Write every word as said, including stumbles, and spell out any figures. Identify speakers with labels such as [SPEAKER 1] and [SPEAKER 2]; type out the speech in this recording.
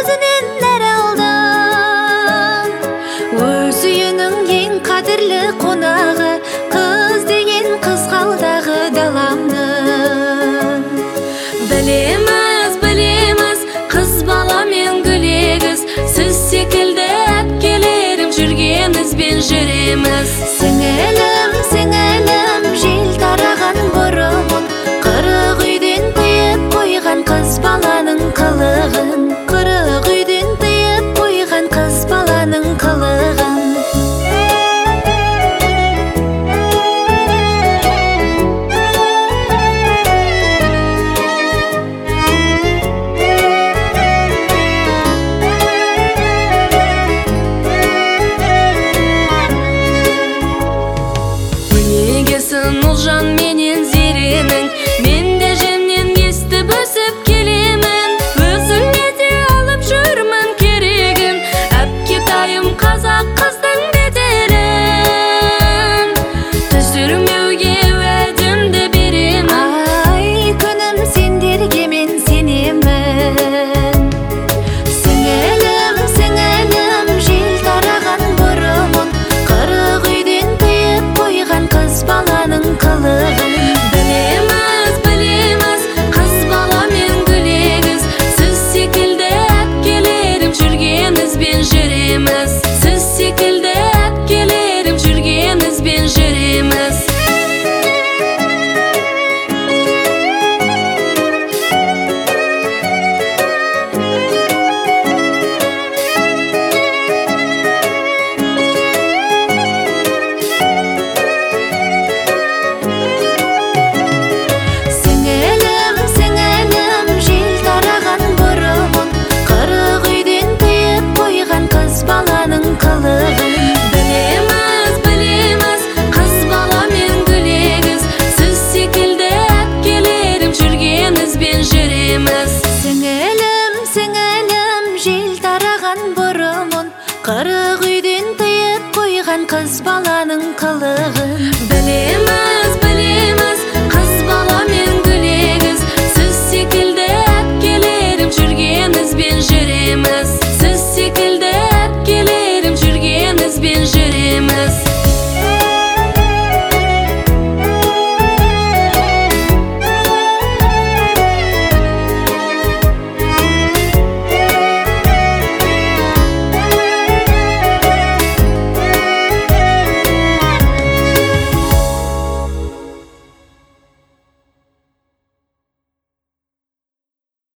[SPEAKER 1] өзінен нәрі алдан. Өз үйінің ең қадірлі қонағы, қыз деген қызғалдағы даламның. Білеміз, білеміз, қыз баламен гүлегіз, сіз секілді әпкелерім жүргенізбен жүреміз. Сіңілім, сіңілім, жел тараған бұрымын, қырық үйден тыйып қойған қыз баланың қылығын, қырық үйден тыйып қойған қыз баланың қылығын. Ұлжан менен зеренің, мен де жемнен естіп өсіп келемін. Өзіңе де алып жүрмін керегін, әпкетайым қазақ қыздың беделін. Түсірмеуге уәдемді беремін. Ай, күнім, сендерге мен сенемін. Сіңілім, сіңілім, жел тараған бұрымын, қырық үйден тыйып қойған қыз баланың қылығын. Білеміз, білеміз, қыз баламен гүлегіз, сіз секілді әпкелерім жүргенізбен жүреміз. Сіз секілді әпкелерім жүргенізбен жүреміз. Білеміз, білеміз, қыз баламен гүлегіз, сіз секілді әпкелерім жүргенізбен жүреміз. Сіңілім, сіңілім, жел тараған бұрымын, қырық